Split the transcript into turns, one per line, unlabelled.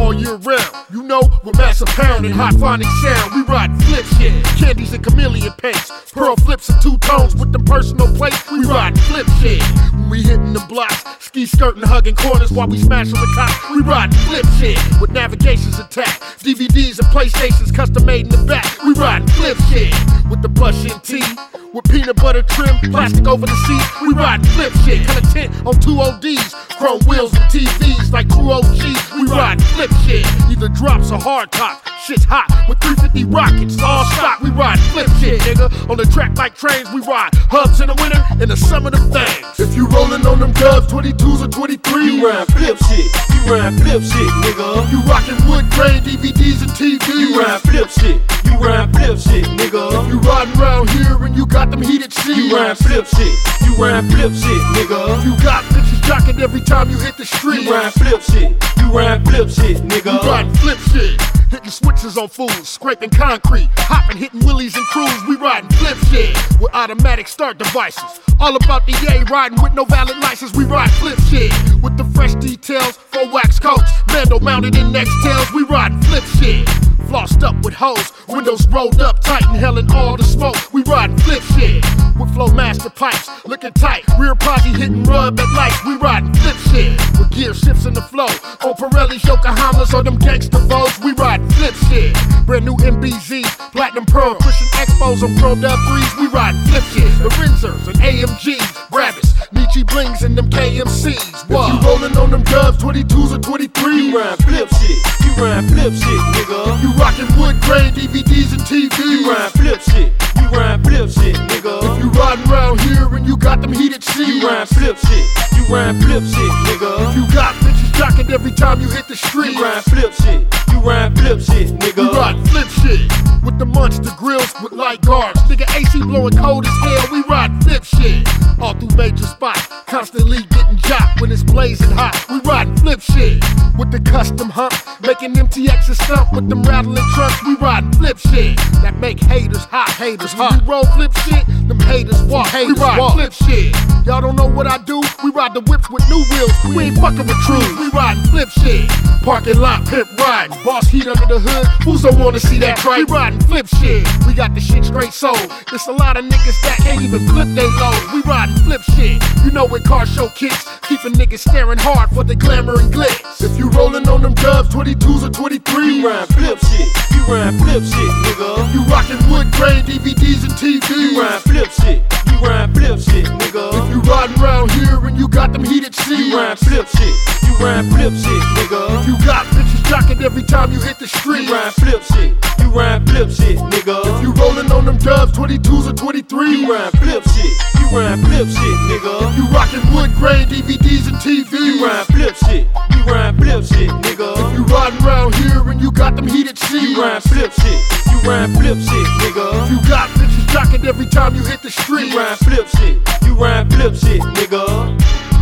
all year round. You know, we're massive pound and hot phonic sound. We riding flip shit, candies and chameleon paints, pearl flips and two tones with them personal plates. We riding flip shit. When we hitting the blocks, ski skirting, hugging corners while we smashing the top. We riding flip shit with navigations intact, DVDs and PlayStations custom made in the back. We riding flip shit with the plush and tea, with peanut butter trim, plastic over the seat. We riding flip shit, kinda tent on two ODs, chrome wheels and TVs like true OGs. We riding flip shit, either drops or hard tops. Shit's hot with 350 rockets, all stock. We riding flip shit, nigga. On the track like trains, we ride hubs in the winter, in the summer the things. If you rollin' on them dubs, 22s or 23,
you ride flip shit, you ride flip shit, nigga.
If you rockin' wood grain, DVDs and TVs,
you ride flip shit, you ride flip shit, nigga.
If you riding around here and you got them heated seats,
you ride flip shit, you ride flip shit, nigga.
If you got bitches jockin' every time you hit the street,
you ride flip shit, you ride flip shit, nigga.
You riding flip shit, hitting switches on fools, scraping concrete, hopping, hitting willies and crews. We riding flip shit with automatic start devices. All about the A, riding with no valid license. We ride flip shit with the fresh details, full wax coats, Mando mounted in next tails. We riding flip shit, flossed up with hoes, windows rolled up tight, inhaling all the smoke. We riding flip shit with Flowmaster pipes, looking tight, rear posse hitting rub at lights. We riding flip shit with gear shifts in the flow, on Pirellis, Yokohamas, or them gangsta Vogues. We riding flip shit, brand new MBZs, platinum pearl, pushing expos on Pro W3s. We riding flip shit, the Renzers and AMGs, Brabus, Nietzsche blings and them KMCs. What? If you rollin' on them dubs, 22s or 23,
you ride flip shit, you ride flip shit, nigga.
You rockin' wood grain, DVDs and TVs,
you ride flip shit, you ride flip shit, nigga.
If you riding around here and you got them heated seats,
you ride flip shit, you ride flip shit, nigga.
If you got bitches jockin' every time you hit the street,
you ride flip shit, you ride flip shit, nigga.
You riding flip shit with the monster grills with light guards, nigga AC blowing cold as hell. We riding flip shit all through major spots, constantly getting jocked when it's blazing hot. We riding flip shit with the custom hump, making MTX's stump with them rattling trunks. We riding flip shit that make haters hot, haters hot. We roll flip shit, them haters walk. We ride flip shit. Y'all don't know what I do? We ride the whips with new wheels. We ain't fucking with truths. We riding flip shit. Parking lot, pimp riding, boss heat under the hood. Who's don't wanna see that tripe? We riding flip shit. We got the shit straight sold. There's a lot of niggas that can't even flip they load. We riding flip shit. You know when car show kicks, keeping niggas staring hard for the glamour and glitz. If you rollin' on them dubs, 22s or 23,
you ride flip shit, you ride flip shit, nigga.
You rockin' wood grain, DVDs and TVs,
you ride flip shit, you ride flip shit, nigga.
If you riding around here and you got them heated seats,
you ride flip shit, you ride flip shit, nigga.
If you got bitches jockin' every time you hit the street,
you ride flip shit, you ride flip shit, nigga.
If you rollin' on them dubs, 22s or 23,
you ride flip shit, you ride flip shit, nigga.
If you rockin' wood grain, DVDs and TVs,
you ride flip shit, you ride flip shit, nigga.
If you riding around here and you got them heated seats,
you ride flip shit, you ride flip shit, nigga.
If you got bitches jockin' every time you hit the street,
you ride flip shit, you ride flip shit, nigga.